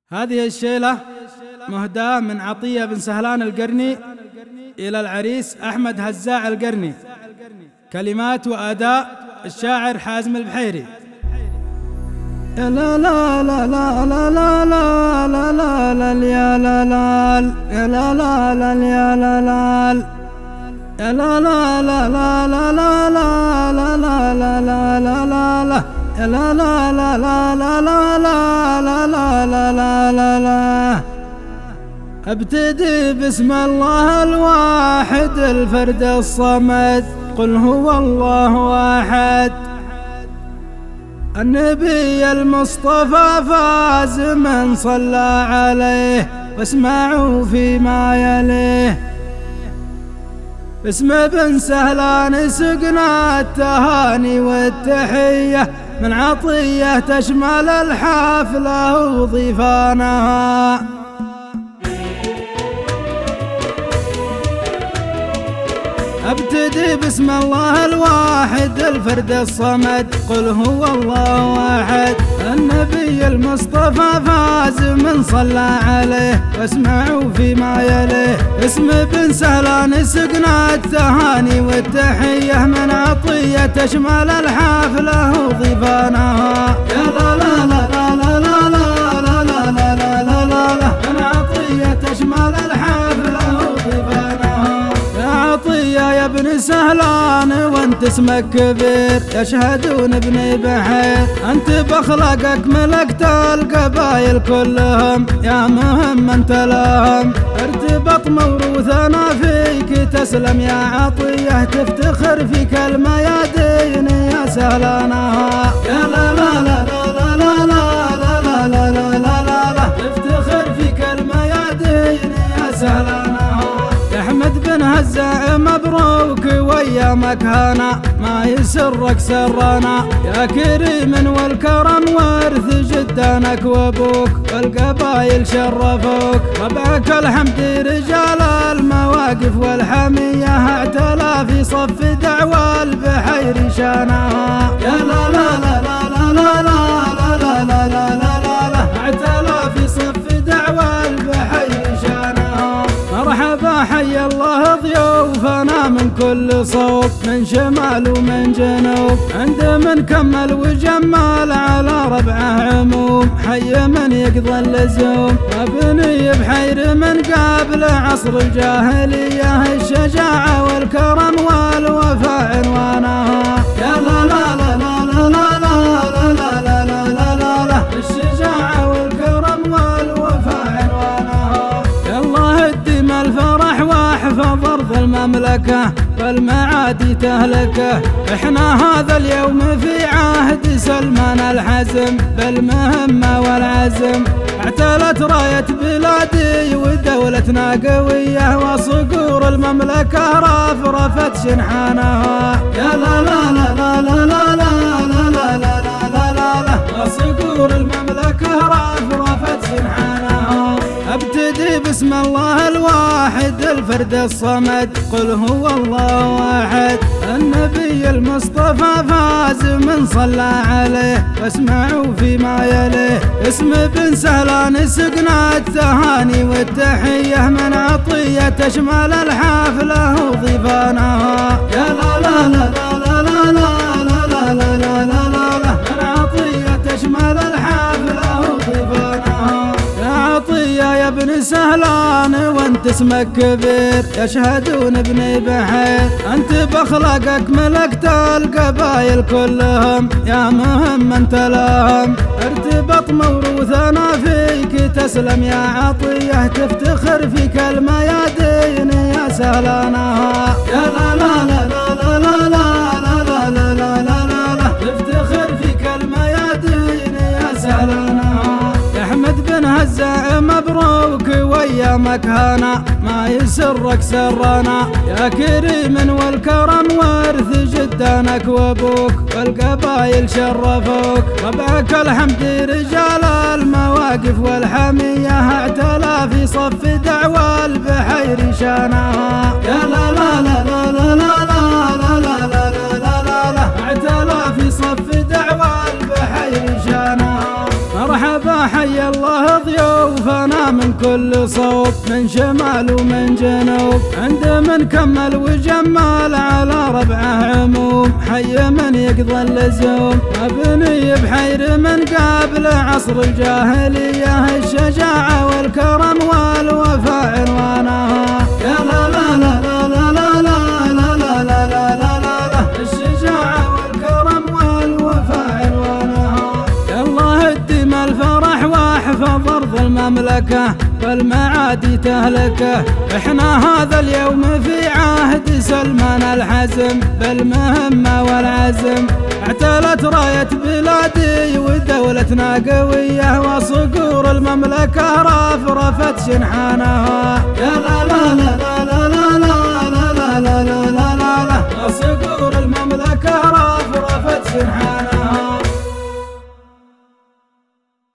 هذه الشيلة مهداة من عطية بن سهلان القرني إلى العريس أحمد هزاع القرني. كلمات وأداء الشاعر حازم البحيري. يا لا لا لا لا لا لا لا لا لا لا يا لا لا يا لا لا لا يا لا لا يا لا لا لا لا لا لا لا لا لا لا لا لا لا يا لا لا لا لا لا لا لا لا لا لا لا لا. ابتدي بسم الله الواحد الفرد الصمد، قل هو الله واحد. النبي المصطفى فاز من صلى عليه، واسمعوا فيما يليه. باسم بن سهلان سقنا التهاني والتحية، من عطية تشمل الحافلة وضيفانها. ابتدي بسم الله الواحد الفرد الصمد، قل هو الله واحد. النبي المصطفى فاز من صلى عليه، واسمعوا فيما يليه. اسم بن سهلان سقنا التهاني والتحية، من عطية تشمل الحافلة وضيفانها. يا لا لا لا لا لا لا لا لا لا لا لا لا لا، من عطية تشمل الحافلة وضيفانها. يا عطية يا ابن سهلان وانت اسمك كبير، يشهدون ابن بحير. انت بخلقك ملكت القبايل كلهم، يا مهم انت لهم. ارتبط موروثنا فيك تسلم يا عطية، تفتخر فيك الميادين يا سهلانها. يا لا لا لا لا لا لا لا لا لا لا لا لا، تفتخر فيك الميادين يا سهلانها. يا احمد بن هزاع مبروك وايامك هنا، ما يسرك سرنا. يا كريم والكرم ورث جدانك وابوك، والقبايل شرفوك. ربعك الحمد رجال المواقف والحمية، اعتلى في صف دعوى البحير شانها. يا لا لا لا لا لا لا لا لا لا لا لا لا، اعتلى في صف دعوى البحير شانها. مرحبا حي الله ضيوفنا من كل صوب، من شمال ومن جنوب. عند من كمل وجمال على ربعه عموم، حي من يقضى اللزوم. وابني بحير من قبل عصر الجاهلية، الشجاعة والكرم والوفاء عنوانها. يا لا لا لا لا لا لا لا لا لا لا لا لا، الشجاعة والكرم والوفاء عنوانها. يا الله ادم الفرح واحفظ ارض المملكة، والمعادي تهلكه. احنا هذا اليوم في عهد سلمان الحزم، بالمهمة والعزم. اعتلت راية بلادي ودولتنا قوية، وصقور المملكة رفرفت شنحانها. يا لا لا لا لا لا لا لا لا لا لا لا لا، وصقور المملكة رفرفت شنحانها. ابتدي بسم الله الواحد الفرد الصمد، قل هو الله واحد. النبي المصطفى فاز من صلى عليه، واسمعوا فيما يليه. اسم بن سهلان سقنا التهاني والتحية، من عطية تشمل الحافلة وضيفانها. يا لا لا لا لا لا لا لا لا لا لا لا لا، من عطية تشمل الحافلة وضيفانها. يا عطية يا ابن سهلان وانت اسمك كبير، يشهدون ابن بحير. انت بخلقك ملكت القبايل كلهم، يا مهم انت لهم. ارتبط موروثنا فيك تسلم يا عطية، تفتخر فيك الميادين يا سهلانها. يا لا لا لا لا لا لا لا لا لا لا لا لا، تفتخر فيك الميادين يا سهلانها. يا احمد بن هزاع مبروك وايامك هنا، ما يسرك سرنا. يا كريم والكرم ورث جدانك وابوك، والقبايل شرفوك. ربعك الحمد رجال المواقف والحمية، اعتلى في صف دعوى البحير شانها. يا لا لا لا لا لا لا لا لا لا لا لا لا، اعتلى في صف دعوى البحير شانها. مرحبا حي الله ضيوفنا من كل صوب، من شمال ومن جنوب، عند من كمل وجمال على ربعه عموم، حي من يقضى اللزوم، مبني بحير من قبل عصر الجاهلية، الشجاعة والكرم والوفاء عنوانها. يا لا لا لا لا لا لا لا لا لا لا لا لا، الشجاعة والكرم والوفاء عنوانها. يا الله ادم الفرح واحفظ أرض المملكة والمعادي تهلكه، احنا هذا اليوم في عهد سلمان الحزم، بالمهمة والعزم اعتلت راية بلادي ودولتنا قوية، وصقور المملكة رفرفت شنحانها. يا لا لا لا لا لا لا لا لا لا لا لا لا، وصقور المملكة رفرفت شنحانها.